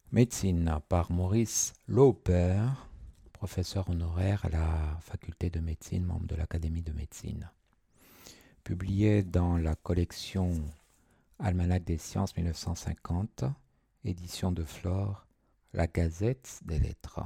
Médecine par Maurice Lauper, professeur honoraire à la faculté de médecine, membre de l'Académie de médecine. Publié dans la collection Almanach des sciences 1950, édition de Flore, la Gazette des lettres.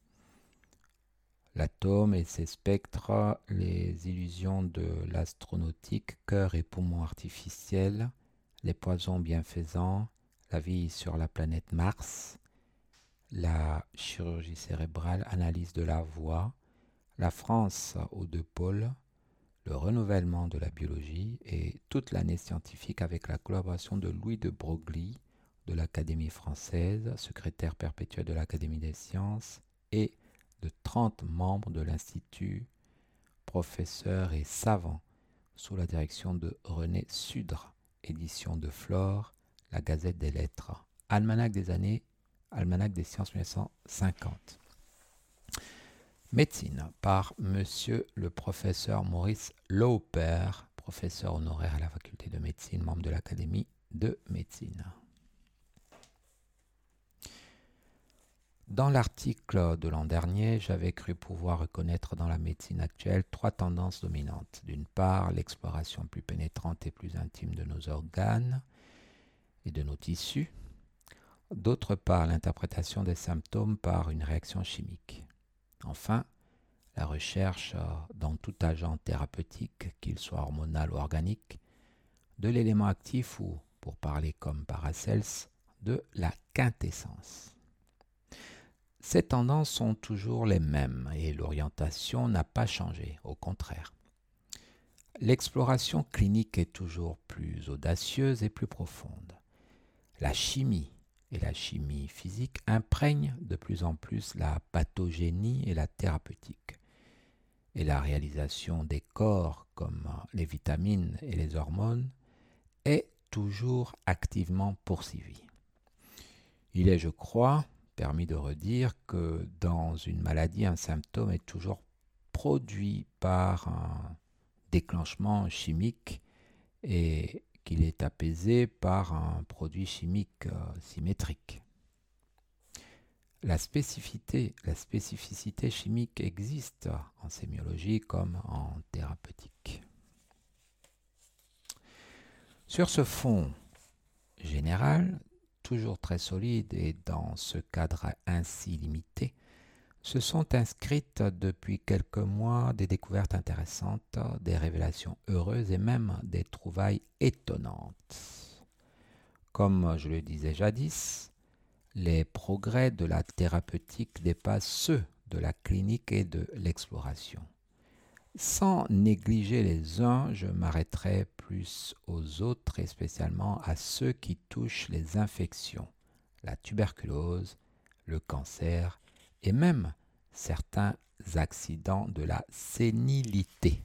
L'atome et ses spectres, les illusions de l'astronautique, cœur et poumons artificiels, les poisons bienfaisants, la vie sur la planète Mars, la chirurgie cérébrale, analyse de la voix, la France aux deux pôles, le renouvellement de la biologie et toute l'année scientifique avec la collaboration de Louis de Broglie de l'Académie française, secrétaire perpétuel de l'Académie des sciences, et de 30 membres de l'Institut, professeurs et savants, sous la direction de René Sudre, édition de Flore, la Gazette des lettres, Almanach des années, Almanach des sciences 1950. Médecine par Monsieur le professeur Maurice Lauper, professeur honoraire à la faculté de médecine, membre de l'Académie de médecine. Dans l'article de l'an dernier, j'avais cru pouvoir reconnaître dans la médecine actuelle trois tendances dominantes. D'une part, l'exploration plus pénétrante et plus intime de nos organes et de nos tissus. D'autre part, l'interprétation des symptômes par une réaction chimique. Enfin, la recherche dans tout agent thérapeutique, qu'il soit hormonal ou organique, de l'élément actif ou, pour parler comme Paracels, de la quintessence. Ces tendances sont toujours les mêmes et l'orientation n'a pas changé, au contraire. L'exploration clinique est toujours plus audacieuse et plus profonde. La chimie et la chimie physique imprègnent de plus en plus la pathogénie et la thérapeutique. Et la réalisation des corps comme les vitamines et les hormones est toujours activement poursuivie. Il est, je crois, permis de redire que dans une maladie, un symptôme est toujours produit par un déclenchement chimique et qu'il est apaisé par un produit chimique symétrique. La spécificité chimique existe en sémiologie comme en thérapeutique. Sur ce fond général, toujours très solide et dans ce cadre ainsi limité, se sont inscrites depuis quelques mois des découvertes intéressantes, des révélations heureuses et même des trouvailles étonnantes. Comme je le disais jadis, les progrès de la thérapeutique dépassent ceux de la clinique et de l'exploration. Sans négliger les uns, je m'arrêterai plus aux autres et spécialement à ceux qui touchent les infections, la tuberculose, le cancer et même certains accidents de la sénilité.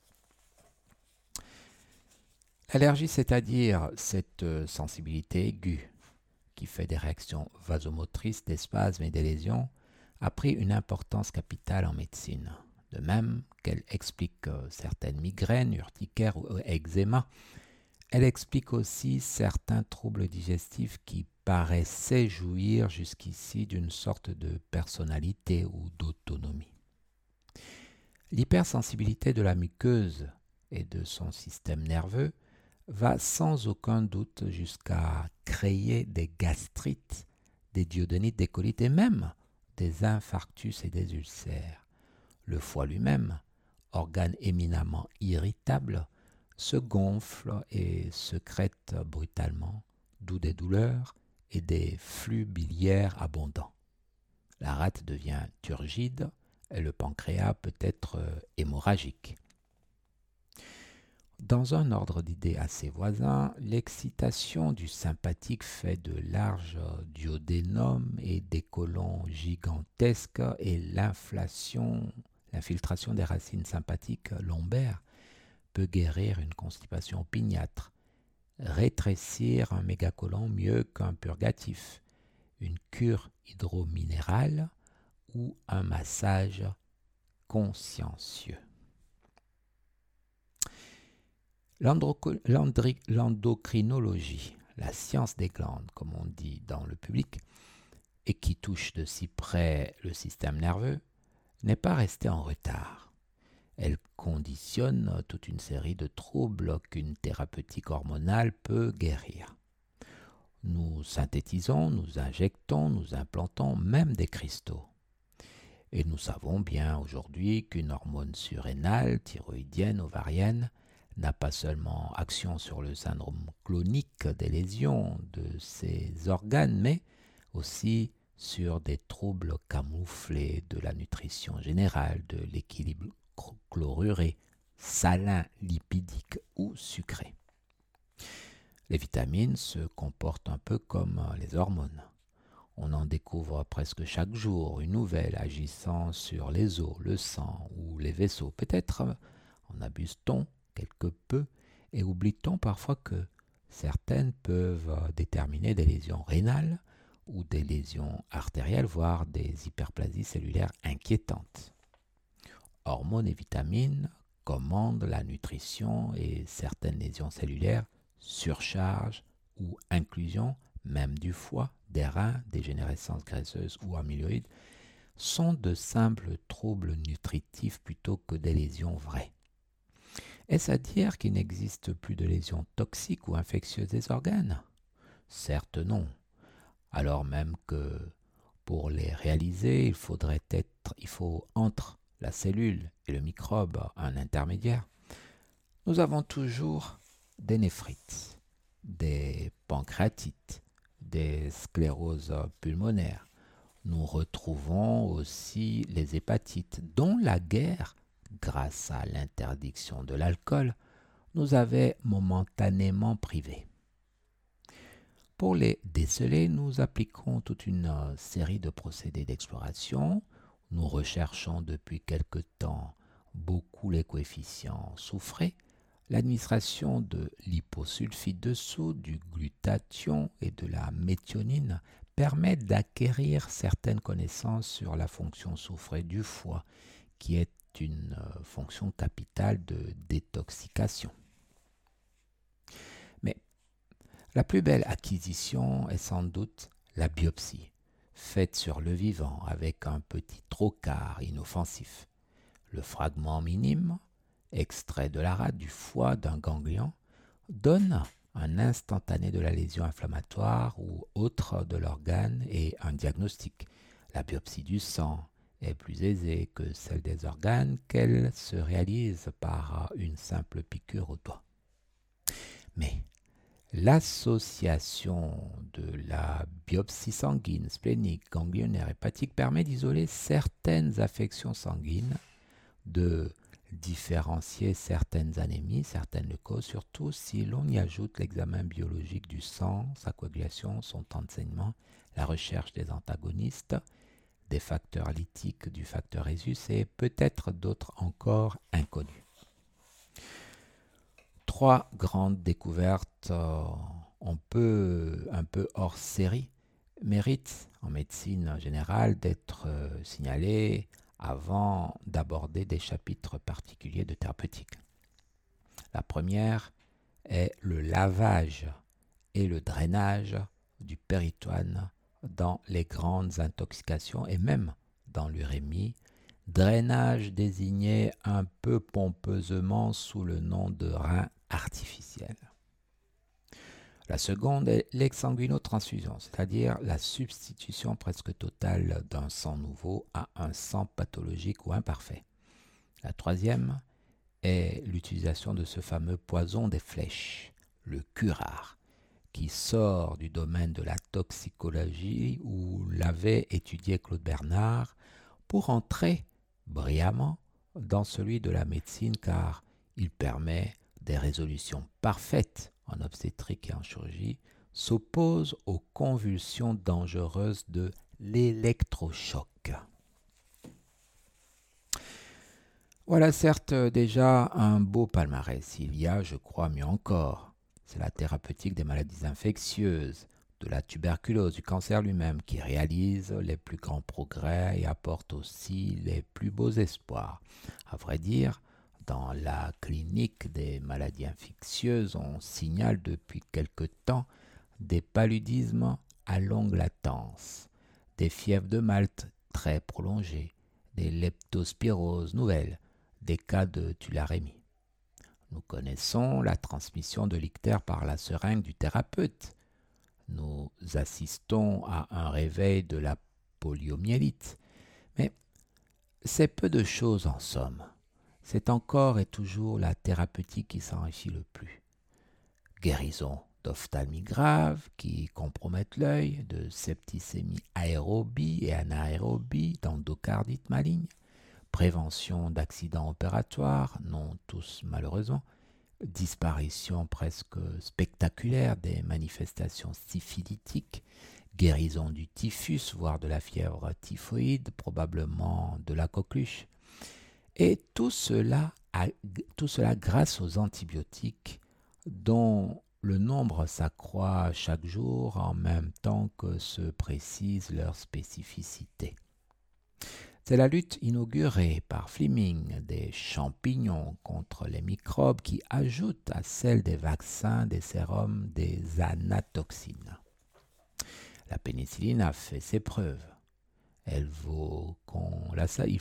L'allergie, c'est-à-dire cette sensibilité aiguë qui fait des réactions vasomotrices, des spasmes et des lésions, a pris une importance capitale en médecine. De même qu'elle explique certaines migraines, urticaires ou eczéma, elle explique aussi certains troubles digestifs qui paraissaient jouir jusqu'ici d'une sorte de personnalité ou d'autonomie. L'hypersensibilité de la muqueuse et de son système nerveux va sans aucun doute jusqu'à créer des gastrites, des duodénites, des colites et même des infarctus et des ulcères. Le foie lui-même, organe éminemment irritable, se gonfle et sécrète brutalement, d'où des douleurs et des flux biliaires abondants. La rate devient turgide et le pancréas peut être hémorragique. Dans un ordre d'idées assez voisin, l'excitation du sympathique fait de larges duodénums et des côlons gigantesques et l'infiltration des racines sympathiques lombaires peut guérir une constipation opiniâtre, rétrécir un mégacolon mieux qu'un purgatif, une cure hydrominérale ou un massage consciencieux. L'endocrinologie, la science des glandes, comme on dit dans le public, et qui touche de si près le système nerveux, n'est pas restée en retard. Elle conditionne toute une série de troubles qu'une thérapeutique hormonale peut guérir. Nous synthétisons, nous injectons, nous implantons même des cristaux. Et nous savons bien aujourd'hui qu'une hormone surrénale, thyroïdienne, ovarienne, n'a pas seulement action sur le syndrome clonique des lésions de ces organes, mais aussi sur des troubles camouflés de la nutrition générale, de l'équilibre chloruré, salin, lipidique ou sucré. Les vitamines se comportent un peu comme les hormones. On en découvre presque chaque jour une nouvelle agissant sur les os, le sang ou les vaisseaux. Peut-être en abuse-t-on quelque peu et oublie-t-on parfois que certaines peuvent déterminer des lésions rénales ou des lésions artérielles, voire des hyperplasies cellulaires inquiétantes. Hormones et vitamines commandent la nutrition et certaines lésions cellulaires, surcharge ou inclusion, même du foie, des reins, dégénérescence graisseuse ou amyloïde, sont de simples troubles nutritifs plutôt que des lésions vraies. Est-ce à dire qu'il n'existe plus de lésions toxiques ou infectieuses des organes? Certes non, alors même que pour les réaliser, il faut entre la cellule et le microbe un intermédiaire. Nous avons toujours des néphrites, des pancréatites, des scléroses pulmonaires. Nous retrouvons aussi les hépatites, dont la guerre, grâce à l'interdiction de l'alcool, nous avait momentanément privés. Pour les déceler, nous appliquons toute une série de procédés d'exploration. Nous recherchons depuis quelque temps beaucoup les coefficients soufrés, l'administration de l'hyposulfite de soude, du glutathion et de la méthionine permet d'acquérir certaines connaissances sur la fonction soufrée du foie, qui est une fonction capitale de détoxication. Mais la plus belle acquisition est sans doute la biopsie, faite sur le vivant avec un petit trocar inoffensif. Le fragment minime, extrait de la rate du foie d'un ganglion, donne un instantané de la lésion inflammatoire ou autre de l'organe et un diagnostic. La biopsie du sang est plus aisée que celle des organes, qu'elle se réalise par une simple piqûre au doigt. Mais l'association de la biopsie sanguine, splénique, ganglionnaire, hépatique permet d'isoler certaines affections sanguines, de différencier certaines anémies, certaines leucoses, surtout si l'on y ajoute l'examen biologique du sang, sa coagulation, son temps de saignement, la recherche des antagonistes, des facteurs lytiques du facteur Rhésus et peut-être d'autres encore inconnus. 3 grandes découvertes un peu hors série méritent en médecine générale d'être signalées avant d'aborder des chapitres particuliers de thérapeutique. La première est le lavage et le drainage du péritoine dans les grandes intoxications et même dans l'urémie, drainage désigné un peu pompeusement sous le nom de rein artificiel. La seconde est l'exsanguinotransfusion, c'est-à-dire la substitution presque totale d'un sang nouveau à un sang pathologique ou imparfait. La troisième est l'utilisation de ce fameux poison des flèches, le curare, qui sort du domaine de la toxicologie où l'avait étudié Claude Bernard pour entrer brillamment dans celui de la médecine car il permet des résolutions parfaites en obstétrique et en chirurgie, s'oppose aux convulsions dangereuses de l'électrochoc. Voilà certes déjà un beau palmarès. Il y a, je crois, mieux encore. C'est la thérapeutique des maladies infectieuses, de la tuberculose, du cancer lui-même, qui réalise les plus grands progrès et apporte aussi les plus beaux espoirs. À vrai dire, dans la clinique des maladies infectieuses, on signale depuis quelque temps des paludismes à longue latence, des fièvres de Malte très prolongées, des leptospiroses nouvelles, des cas de tularemie. Nous connaissons la transmission de l'ictère par la seringue du thérapeute. Nous assistons à un réveil de la poliomyélite. Mais c'est peu de choses en somme. C'est encore et toujours la thérapeutique qui s'enrichit le plus. Guérison d'ophtalmie grave qui compromettent l'œil, de septicémie aérobie et anaérobie, d'endocardite maligne, prévention d'accidents opératoires, non tous malheureusement, disparition presque spectaculaire des manifestations syphilitiques, guérison du typhus, voire de la fièvre typhoïde, probablement de la coqueluche. Et tout cela grâce aux antibiotiques dont le nombre s'accroît chaque jour en même temps que se précise leur spécificité. C'est la lutte inaugurée par Fleming des champignons contre les microbes qui ajoute à celle des vaccins, des sérums, des anatoxines. La pénicilline a fait ses preuves. Elle vaut qu'on la salue.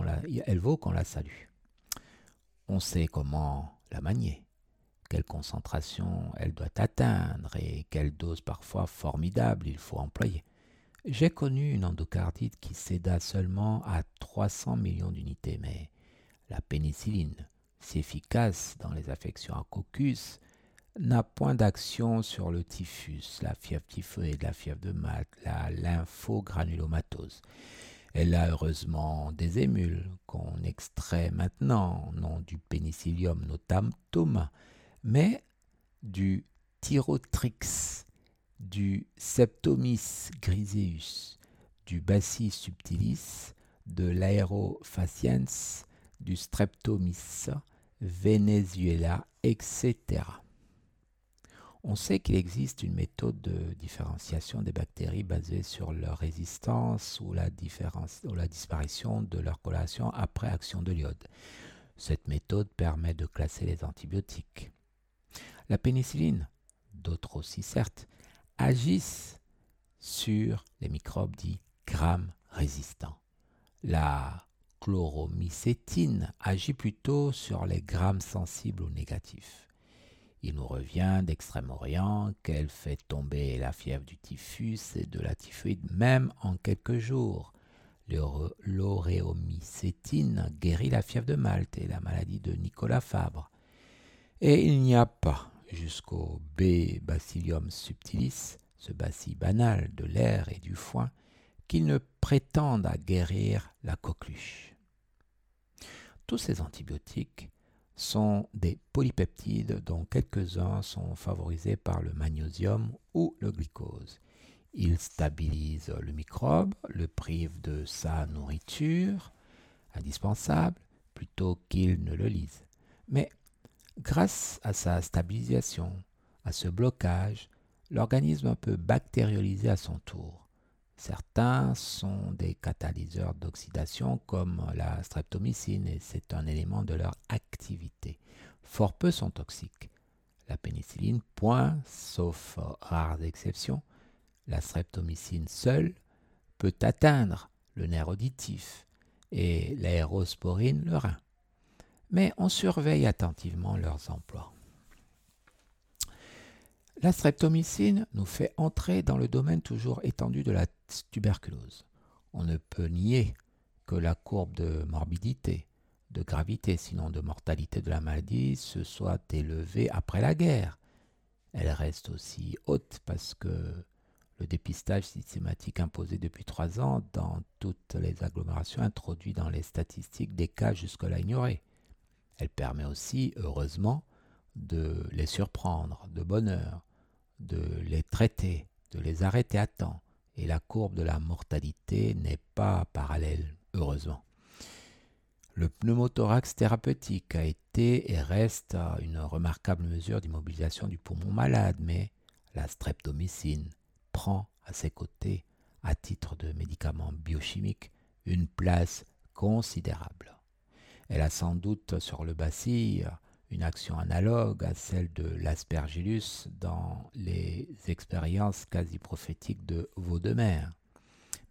On sait comment la manier, quelle concentration elle doit atteindre et quelle dose parfois formidable il faut employer. J'ai connu une endocardite qui céda seulement à 300 millions d'unités, mais la pénicilline, si efficace dans les affections à coccus, n'a point d'action sur le typhus, la fièvre typhoïde, la fièvre de Malte, la lymphogranulomatose. Elle a heureusement des émules qu'on extrait maintenant, non du Penicillium notatum, mais du Tyrotrix, du Septomys griseus, du Bacillus subtilis, de l'Aerophaciens, du Streptomys, Venezuela, etc. On sait qu'il existe une méthode de différenciation des bactéries basée sur leur résistance ou la disparition de leur coloration après action de l'iode. Cette méthode permet de classer les antibiotiques. La pénicilline, d'autres aussi certes, agissent sur les microbes dits gram résistants. La chloromycétine agit plutôt sur les grammes sensibles ou négatifs. Il nous revient d'Extrême-Orient qu'elle fait tomber la fièvre du typhus et de la typhoïde même en quelques jours. L'auréomycétine guérit la fièvre de Malte et la maladie de Nicolas Fabre. Et il n'y a pas, jusqu'au B. Bacillium subtilis, ce bacille banal de l'air et du foin, qui ne prétendent à guérir la coqueluche. Tous ces antibiotiques sont des polypeptides dont quelques-uns sont favorisés par le magnésium ou le glucose. Ils stabilisent le microbe, le privent de sa nourriture indispensable plutôt qu'il ne le lise. Mais grâce à sa stabilisation, à ce blocage, l'organisme peut bactérioliser à son tour. Certains sont des catalyseurs d'oxydation comme la streptomycine et c'est un élément de leur activité. Fort peu sont toxiques. La pénicilline, point, sauf rares exceptions. La streptomycine seule peut atteindre le nerf auditif et l'aérosporine le rein. Mais on surveille attentivement leurs emplois. La streptomycine nous fait entrer dans le domaine toujours étendu de la tuberculose. On ne peut nier que la courbe de morbidité, de gravité, sinon de mortalité de la maladie, se soit élevée après la guerre. Elle reste aussi haute parce que le dépistage systématique imposé depuis 3 ans dans toutes les agglomérations introduit dans les statistiques des cas jusque-là ignorés. Elle permet aussi, heureusement, de les surprendre de bonne heure, de les traiter, de les arrêter à temps. Et la courbe de la mortalité n'est pas parallèle, heureusement. Le pneumothorax thérapeutique a été et reste une remarquable mesure d'immobilisation du poumon malade, mais la streptomycine prend à ses côtés, à titre de médicament biochimique, une place considérable. Elle a sans doute sur le bacille une action analogue à celle de l'aspergillus dans les expériences quasi prophétiques de Vaudemer.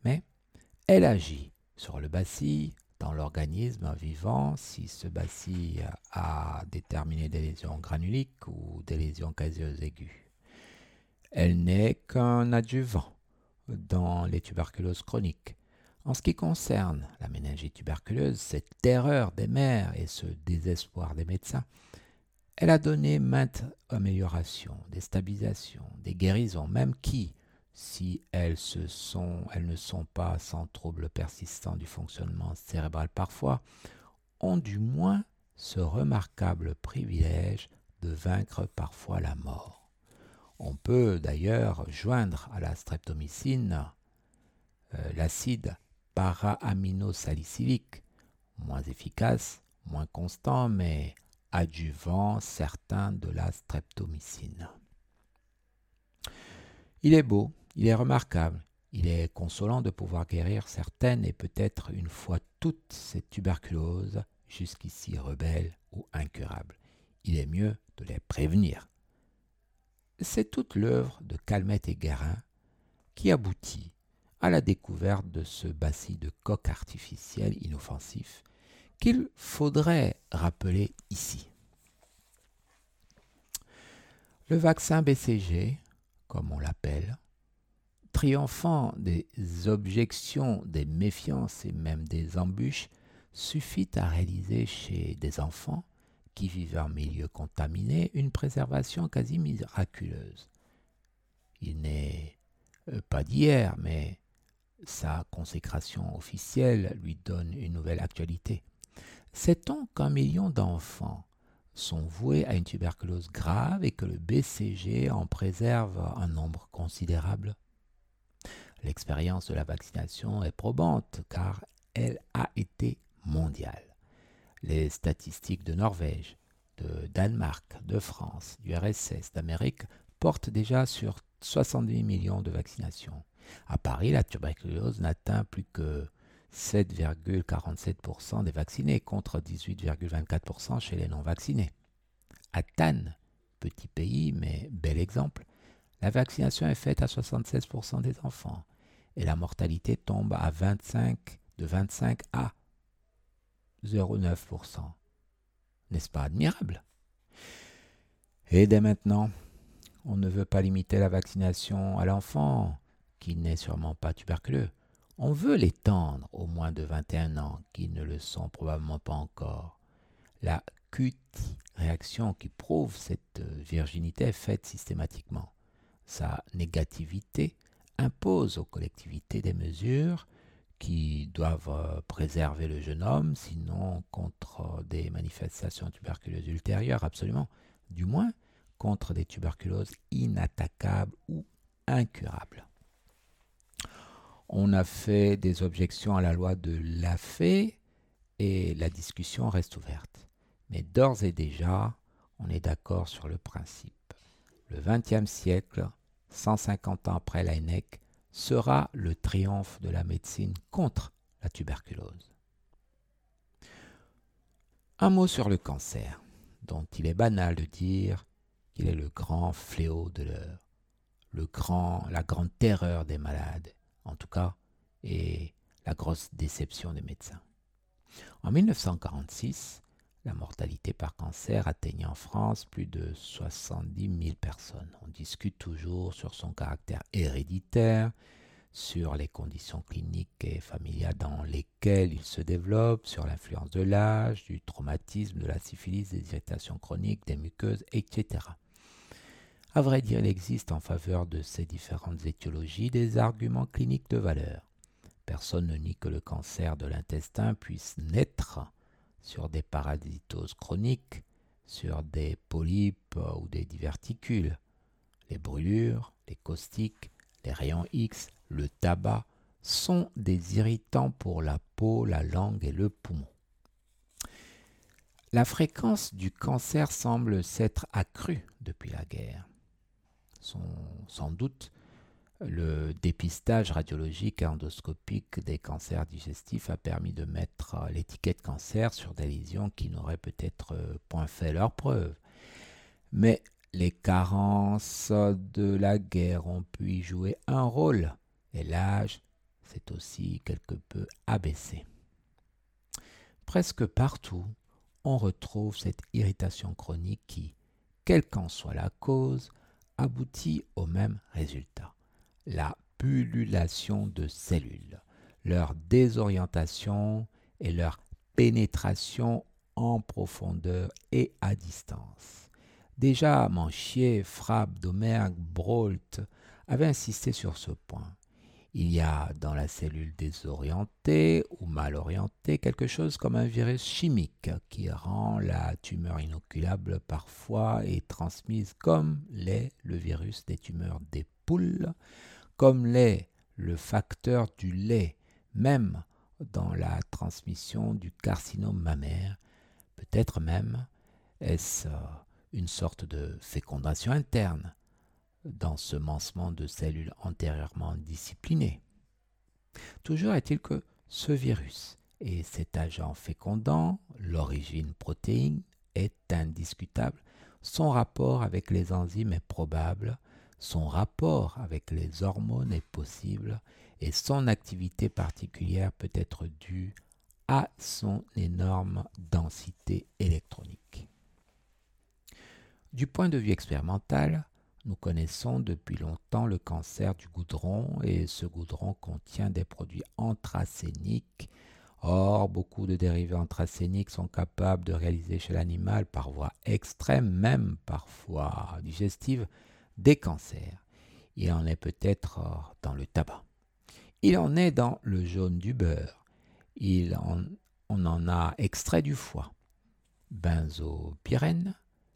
Mais elle agit sur le bacille dans l'organisme vivant si ce bacille a déterminé des lésions granuliques ou des lésions caseuses aiguës. Elle n'est qu'un adjuvant dans les tuberculoses chroniques. En ce qui concerne la méningite tuberculeuse, cette terreur des mères et ce désespoir des médecins, elle a donné maintes améliorations, des stabilisations, des guérisons, même qui, si elles ne sont pas sans troubles persistants du fonctionnement cérébral parfois, ont du moins ce remarquable privilège de vaincre parfois la mort. On peut d'ailleurs joindre à la streptomycine l'acide para-aminosalicylique, moins efficace, moins constant, mais adjuvant certain de la streptomycine. Il est beau, il est remarquable, il est consolant de pouvoir guérir certaines et peut-être une fois toutes ces tuberculoses jusqu'ici rebelles ou incurables. Il est mieux de les prévenir. C'est toute l'œuvre de Calmette et Guérin qui aboutit à la découverte de ce bacille de coque artificiel inoffensif qu'il faudrait rappeler ici. Le vaccin BCG, comme on l'appelle, triomphant des objections, des méfiances et même des embûches, suffit à réaliser chez des enfants qui vivent en milieu contaminé une préservation quasi miraculeuse. Il n'est pas d'hier, mais sa consécration officielle lui donne une nouvelle actualité. Sait-on qu'1 million d'enfants sont voués à une tuberculose grave et que le BCG en préserve un nombre considérable? L'expérience de la vaccination est probante car elle a été mondiale. Les statistiques de Norvège, de Danemark, de France, du RSS, d'Amérique portent déjà sur 70 millions de vaccinations. À Paris, la tuberculose n'atteint plus que 7,47% des vaccinés contre 18,24% chez les non-vaccinés. À Tannes, petit pays mais bel exemple, la vaccination est faite à 76% des enfants et la mortalité tombe à de 25 à 0,9%. N'est-ce pas admirable? Et dès maintenant, on ne veut pas limiter la vaccination à l'enfant qui n'est sûrement pas tuberculeux. On veut l'étendre aux moins de 21 ans qui ne le sont probablement pas encore. La QT-réaction qui prouve cette virginité est faite systématiquement. Sa négativité impose aux collectivités des mesures qui doivent préserver le jeune homme, sinon contre des manifestations tuberculeuses ultérieures, absolument, du moins contre des tuberculoses inattaquables ou incurables. On a fait des objections à la loi de Lafay et la discussion reste ouverte. Mais d'ores et déjà, on est d'accord sur le principe. Le XXe siècle, 150 ans après l'ANEC, sera le triomphe de la médecine contre la tuberculose. Un mot sur le cancer, dont il est banal de dire qu'il est le grand fléau de l'heure, la grande terreur des malades, en tout cas, et la grosse déception des médecins. En 1946, la mortalité par cancer atteignait en France plus de 70 000 personnes. On discute toujours sur son caractère héréditaire, sur les conditions cliniques et familiales dans lesquelles il se développe, sur l'influence de l'âge, du traumatisme, de la syphilis, des irritations chroniques, des muqueuses, etc. À vrai dire, il existe en faveur de ces différentes étiologies des arguments cliniques de valeur. Personne ne nie que le cancer de l'intestin puisse naître sur des parasitoses chroniques, sur des polypes ou des diverticules. Les brûlures, les caustiques, les rayons X, le tabac sont des irritants pour la peau, la langue et le poumon. La fréquence du cancer semble s'être accrue depuis la guerre. Sans doute, le dépistage radiologique et endoscopique des cancers digestifs a permis de mettre l'étiquette cancer sur des lésions qui n'auraient peut-être point fait leur preuve. Mais les carences de la guerre ont pu y jouer un rôle, et l'âge, c'est aussi quelque peu abaissé. Presque partout, on retrouve cette irritation chronique qui, quelle qu'en soit la cause, aboutit au même résultat, la pullulation de cellules, leur désorientation et leur pénétration en profondeur et à distance. Déjà, Manchier, Frappe, Domergue, Brault avaient insisté sur ce point. Il y a dans la cellule désorientée ou mal orientée quelque chose comme un virus chimique qui rend la tumeur inoculable parfois et transmise comme l'est le virus des tumeurs des poules, comme l'est le facteur du lait, même dans la transmission du carcinome mammaire. Peut-être même est-ce une sorte de fécondation interne, d'ensemencement de cellules antérieurement disciplinées. Toujours est-il que ce virus et cet agent fécondant, l'origine protéine, est indiscutable. Son rapport avec les enzymes est probable, son rapport avec les hormones est possible et son activité particulière peut être due à son énorme densité électronique. Du point de vue expérimental, nous connaissons depuis longtemps le cancer du goudron et ce goudron contient des produits anthracéniques. Or, beaucoup de dérivés anthracéniques sont capables de réaliser chez l'animal, par voie extrême, même parfois digestive, des cancers. Il en est peut-être dans le tabac. Il en est dans le jaune du beurre. On en a extrait du foie. Benzopyrène,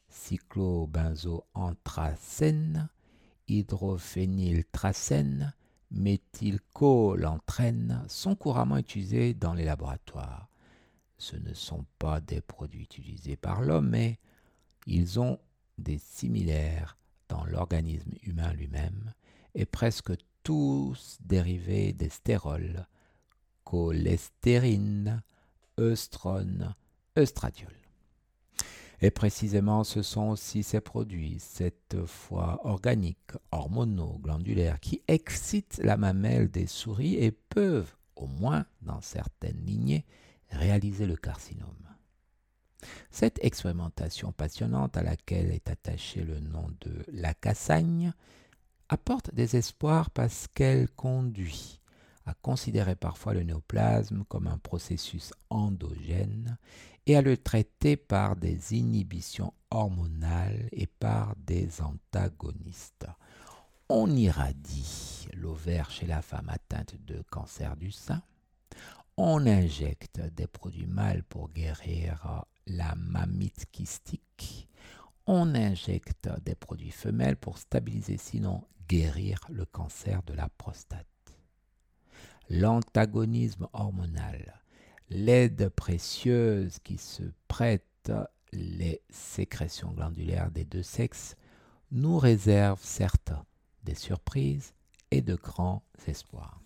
cyclobenzoanthracène, hydrophényltracène, méthylcholantrène sont couramment utilisés dans les laboratoires. Ce ne sont pas des produits utilisés par l'homme, mais ils ont des similaires dans l'organisme humain lui-même et presque tous dérivés des stérols, cholestérine, œstrone, œstradiol. Et précisément, ce sont aussi ces produits, cette fois organiques, hormonaux, glandulaires, qui excitent la mamelle des souris et peuvent, au moins dans certaines lignées, réaliser le carcinome. Cette expérimentation passionnante à laquelle est attaché le nom de Lacassagne apporte des espoirs parce qu'elle conduit à considérer parfois le néoplasme comme un processus endogène et à le traiter par des inhibitions hormonales et par des antagonistes. On irradie l'ovaire chez la femme atteinte de cancer du sein. On injecte des produits mâles pour guérir la mammite kystique. On injecte des produits femelles pour stabiliser, sinon guérir le cancer de la prostate. L'antagonisme hormonal, l'aide précieuse qui se prête les sécrétions glandulaires des deux sexes, nous réserve certes des surprises et de grands espoirs.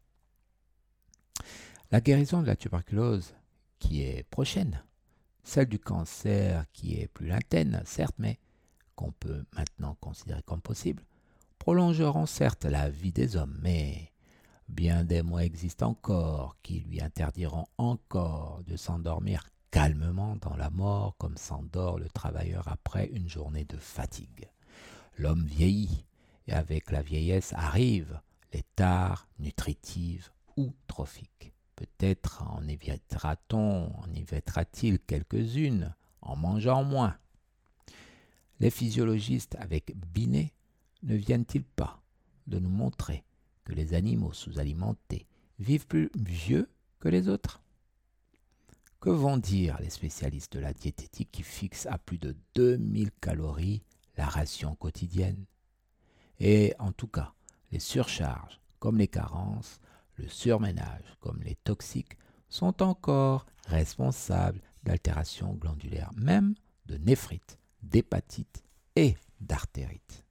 La guérison de la tuberculose, qui est prochaine, celle du cancer qui est plus lointaine, certes, mais qu'on peut maintenant considérer comme possible, prolongeront certes la vie des hommes, mais bien des mois existent encore qui lui interdiront encore de s'endormir calmement dans la mort comme s'endort le travailleur après une journée de fatigue. L'homme vieillit et avec la vieillesse arrivent les tares nutritives ou trophiques. Peut-être en évitera-t-il quelques-unes en mangeant moins. Les physiologistes avec Binet ne viennent-ils pas de nous montrer que les animaux sous-alimentés vivent plus vieux que les autres? Que vont dire les spécialistes de la diététique qui fixent à plus de 2000 calories la ration quotidienne? Et en tout cas, les surcharges comme les carences, le surménage comme les toxiques sont encore responsables d'altérations glandulaires, même de néphrite, d'hépatite et d'artérite.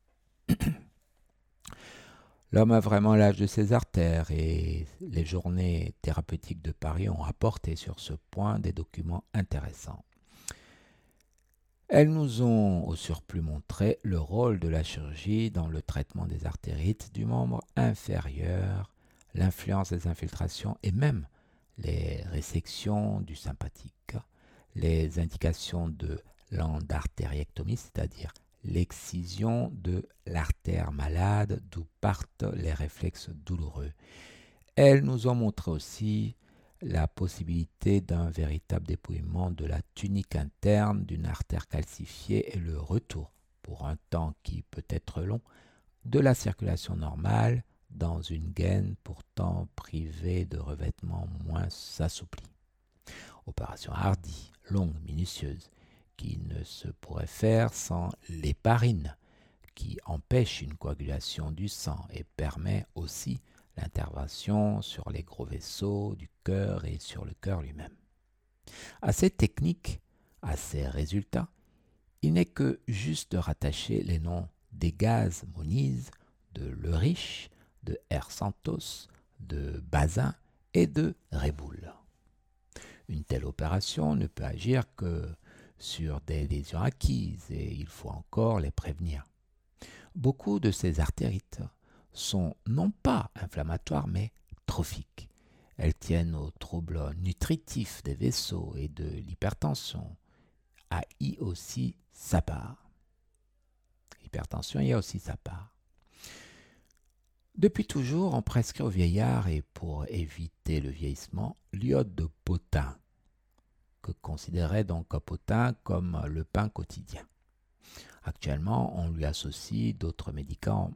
L'homme a vraiment l'âge de ses artères et les journées thérapeutiques de Paris ont apporté sur ce point des documents intéressants. Elles nous ont au surplus montré le rôle de la chirurgie dans le traitement des artérites du membre inférieur, l'influence des infiltrations et même les résections du sympathique, les indications de l'endartériectomie, c'est-à-dire l'excision de l'artère malade d'où partent les réflexes douloureux. Elles nous ont montré aussi la possibilité d'un véritable dépouillement de la tunique interne d'une artère calcifiée et le retour, pour un temps qui peut être long, de la circulation normale dans une gaine pourtant privée de revêtements moins assouplis. Opération hardie, longue, minutieuse, qui ne se pourrait faire sans l'héparine, qui empêche une coagulation du sang et permet aussi l'intervention sur les gros vaisseaux du cœur et sur le cœur lui-même. À cette technique, à ces résultats, il n'est que juste de rattacher les noms des gaz Moniz, de Leriche, de R. Santos, de Bazin et de Reboul. Une telle opération ne peut agir que sur des lésions acquises et il faut encore les prévenir. Beaucoup de ces artérites sont non pas inflammatoires mais trophiques. Elles tiennent aux troubles nutritifs des vaisseaux et de l'hypertension. Y aussi sa part. L'hypertension y a aussi sa part. Depuis toujours, on prescrit aux vieillards et pour éviter le vieillissement, l'iode de potain, que considérait donc Potain comme le pain quotidien. Actuellement, on lui associe d'autres médicaments,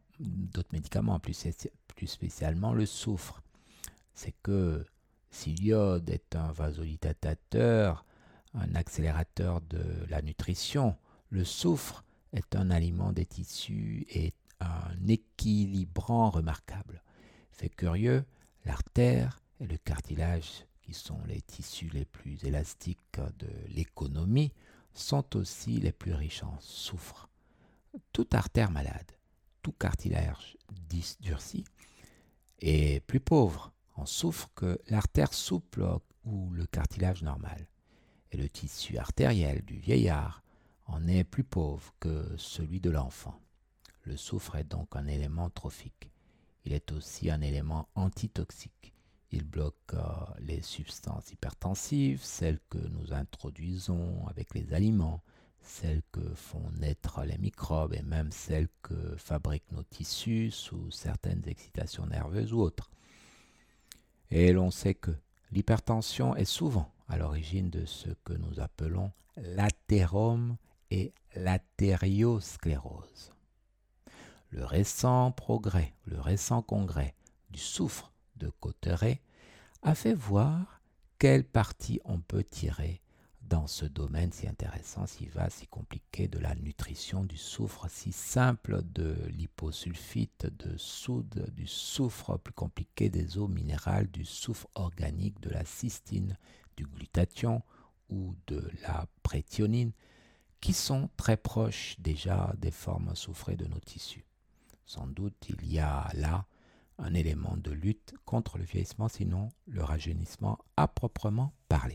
plus spécialement le soufre. C'est que si l'iode est un vasodilatateur, un accélérateur de la nutrition, le soufre est un aliment des tissus et un équilibrant remarquable. Fait curieux, l'artère et le cartilage, qui sont les tissus les plus élastiques de l'économie, sont aussi les plus riches en soufre. Toute artère malade, tout cartilage durci est plus pauvre en soufre que l'artère souple ou le cartilage normal. Et le tissu artériel du vieillard en est plus pauvre que celui de l'enfant. Le soufre est donc un élément trophique. Il est aussi un élément antitoxique. Il bloque les substances hypertensives, celles que nous introduisons avec les aliments, celles que font naître les microbes et même celles que fabriquent nos tissus sous certaines excitations nerveuses ou autres. Et l'on sait que l'hypertension est souvent à l'origine de ce que nous appelons l'athérome et l'athériosclérose. Le récent congrès du soufre de Cauterets a fait voir quelle partie on peut tirer dans ce domaine si intéressant, si vaste, si compliqué de la nutrition du soufre, si simple de l'hyposulfite de soude, du soufre plus compliqué des eaux minérales, du soufre organique, de la cystine, du glutathion ou de la préthionine, qui sont très proches déjà des formes soufrées de nos tissus. Sans doute il y a là un élément de lutte contre le vieillissement, sinon le rajeunissement à proprement parler.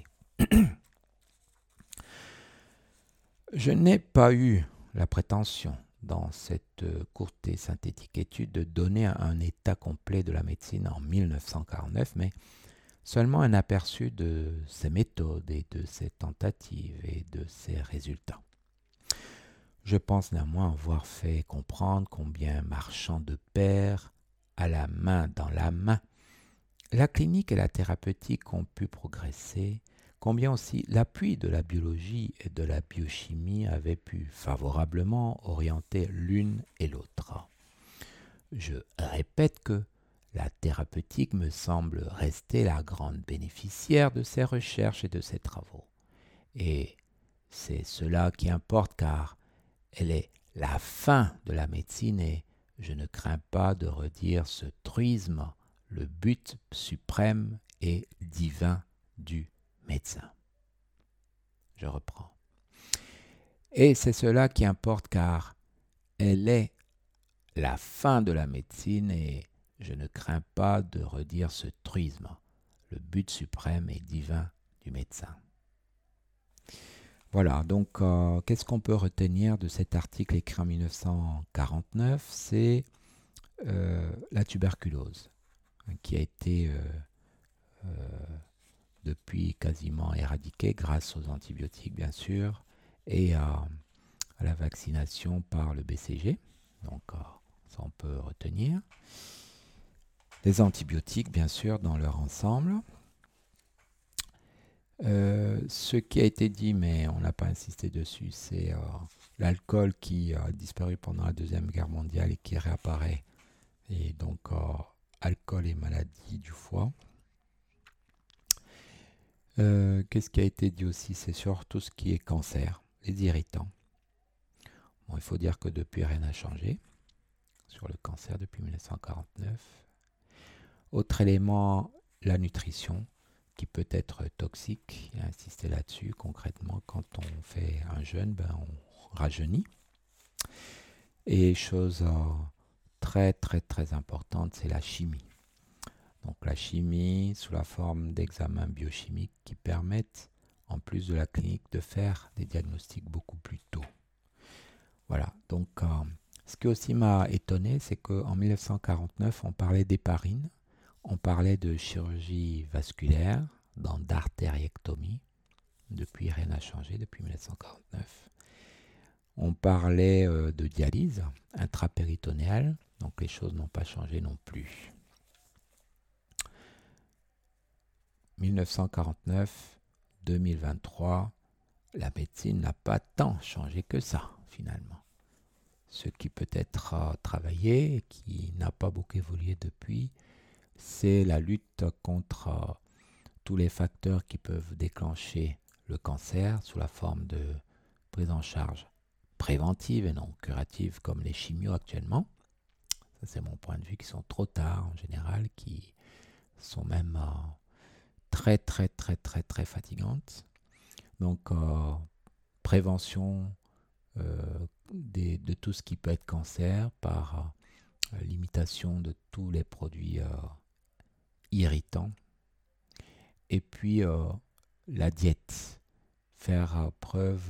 Je n'ai pas eu la prétention, dans cette courte et synthétique étude, de donner un état complet de la médecine en 1949, mais seulement un aperçu de ses méthodes et de ses tentatives et de ses résultats. Je pense néanmoins avoir fait comprendre combien marchant de pair, à la main dans la main, la clinique et la thérapeutique ont pu progresser, combien aussi l'appui de la biologie et de la biochimie avait pu favorablement orienter l'une et l'autre. Je répète que la thérapeutique me semble rester la grande bénéficiaire de ces recherches et de ces travaux. Et c'est cela qui importe car elle est la fin de la médecine et je ne crains pas de redire ce truisme, le but suprême et divin du médecin. Je reprends. Et c'est cela qui importe car elle est la fin de la médecine et je ne crains pas de redire ce truisme, le but suprême et divin du médecin. Voilà, donc qu'est-ce qu'on peut retenir de cet article écrit en 1949 ? C'est la tuberculose. qui a été depuis quasiment éradiqué grâce aux antibiotiques bien sûr et à la vaccination par le BCG. Donc ça on peut retenir. Les antibiotiques bien sûr dans leur ensemble. Ce qui a été dit mais on n'a pas insisté dessus, c'est l'alcool qui a disparu pendant la Deuxième Guerre mondiale et qui réapparaît. Et donc alcool et maladie du foie. Qu'est-ce qui a été dit aussi? C'est sur tout ce qui est cancer, les irritants. Bon, il faut dire que depuis, rien n'a changé sur le cancer depuis 1949. Autre élément, la nutrition, qui peut être toxique. Il a insisté là-dessus. Concrètement, quand on fait un jeûne, on rajeunit. Et chose très très très importante, c'est la chimie. Donc la chimie sous la forme d'examens biochimiques qui permettent, en plus de la clinique, de faire des diagnostics beaucoup plus tôt. Voilà, donc ce qui aussi m'a étonné, c'est qu'en 1949, on parlait d'héparine, on parlait de chirurgie vasculaire, d'artériectomie. Depuis, rien n'a changé depuis 1949. On parlait de dialyse intrapéritonéale, donc les choses n'ont pas changé non plus. 1949, 2023, la médecine n'a pas tant changé que ça, finalement. Ce qui peut être travaillé et qui n'a pas beaucoup évolué depuis, c'est la lutte contre tous les facteurs qui peuvent déclencher le cancer sous la forme de prise en charge préventive et non curative comme les chimios actuellement. Ça c'est mon point de vue, qui sont trop tard en général, qui sont même très très très très très fatigantes. Donc prévention de tout ce qui peut être cancer par limitation de tous les produits irritants. Et puis la diète, faire preuve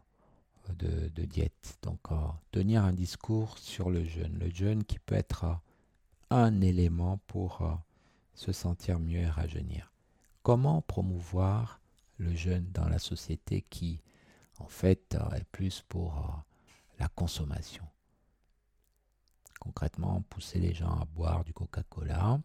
de diète. Donc tenir un discours sur le jeûne qui peut être un élément pour se sentir mieux et rajeunir. Comment promouvoir le jeûne dans la société qui, en fait, est plus pour la consommation? Concrètement, pousser les gens à boire du Coca-Cola,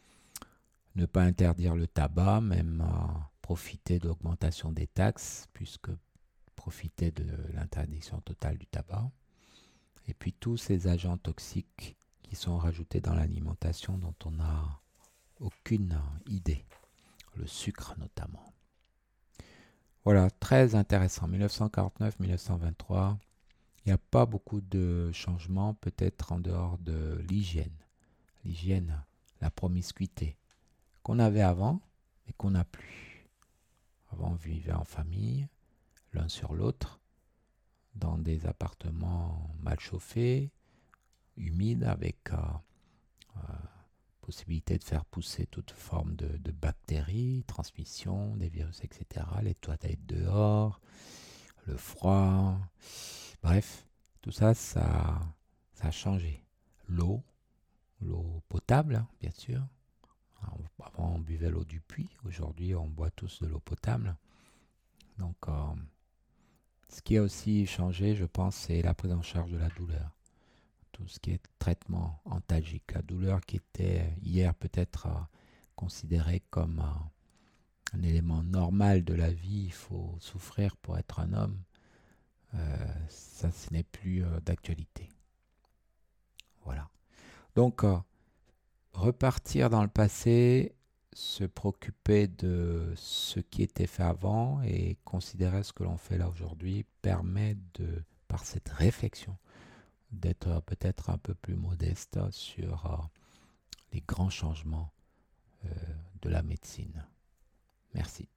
ne pas interdire le tabac, même profiter de l'augmentation des taxes, puisque profiter de l'interdiction totale du tabac, et puis tous ces agents toxiques qui sont rajoutés dans l'alimentation dont on n'a aucune idée. Le sucre notamment. Voilà, très intéressant. 1949-1923, il n'y a pas beaucoup de changements, peut-être en dehors de l'hygiène. L'hygiène, la promiscuité, qu'on avait avant, mais qu'on n'a plus. Avant, on vivait en famille, l'un sur l'autre, dans des appartements mal chauffés, humides, avec possibilité de faire pousser toute forme de bactéries, transmission des virus, etc. Les toilettes dehors, le froid, bref, tout ça, ça a changé. L'eau potable, bien sûr. Avant, on buvait l'eau du puits. Aujourd'hui, on boit tous de l'eau potable. Donc, ce qui a aussi changé, je pense, c'est la prise en charge de la douleur. Tout ce qui est traitement antalgique. La douleur qui était hier peut-être considérée comme un élément normal de la vie. Il faut souffrir pour être un homme. Ça, ce n'est plus d'actualité. Voilà. Donc, repartir dans le passé, se préoccuper de ce qui était fait avant et considérer ce que l'on fait là aujourd'hui permet par cette réflexion, d'être peut-être un peu plus modeste sur les grands changements de la médecine. Merci.